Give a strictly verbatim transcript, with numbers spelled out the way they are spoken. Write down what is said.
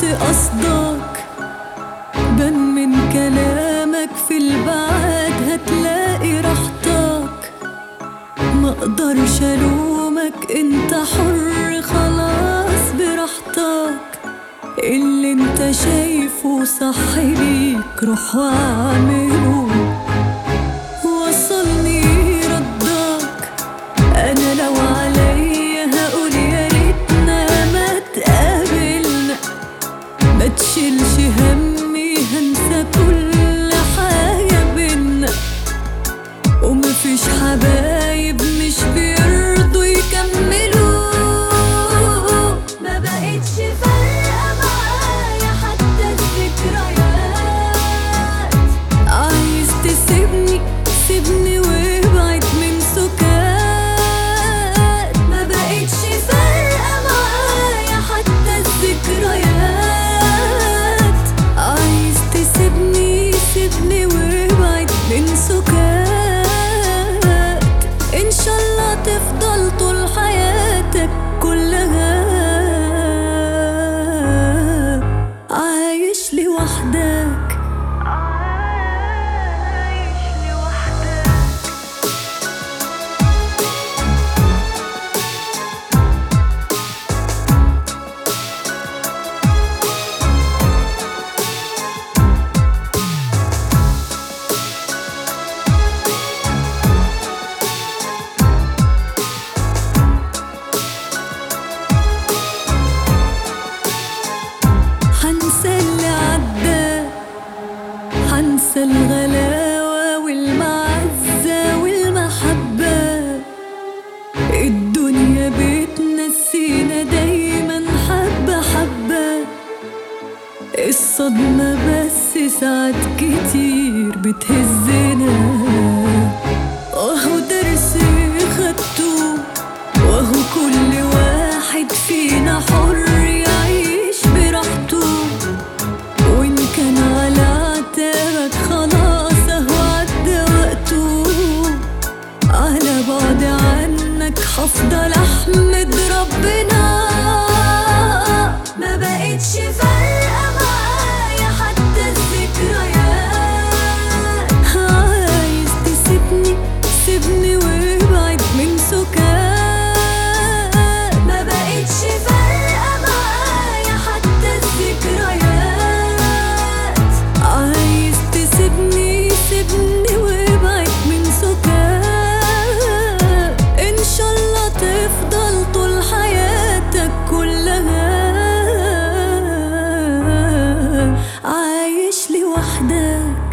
عرفت قصدك، بان من كلامك في البعاد هتلاقي راحتك. مقدرش الومك، انت حر خلاص براحتك. اللي انت شايفه صح ليك روح واعمله. وصلني ردك، انا لو عليا هقول يا ريتنا ما تقابلنا. ما تشيلش همي، هنسى كل حاجة بينا. ومفيش حبايب مش بيرضوا يكملوا. ما بقتش فارقة معايا حتى الذكريات. عايز تسيبني سيبني وابعد من سكات. ما بقتش فارقة معايا حتى الذكريات. عايز تسيبني سيبني وابعد من سكات. إن شاء الله تفضل طول حياتك كلها عايش لوحدك. حنسى اللي عدى، حنسى الغلاوة والمعزة والمحبة. الدنيا بتنسينا دايما حبة حبة. الصدمة بس ساعات كتير بتهزنا. وهو درس خدته، وهو كل واحد فينا حر يعيش براحته. وإن كان على عتابك خلاص اهو عدى وقته. على بعد عنك هفضل احمد ربنا. ما بقتش فارقة معايا حتى الذكريات. عايز تسيبني سيبني وابعد من سكات. ما بقتش فارقة معايا حتى الذكريات. عايز تسيبني سيبني وابعد من سكات. إن شاء الله تفضل طول حياتك كلها عايش لوحدك.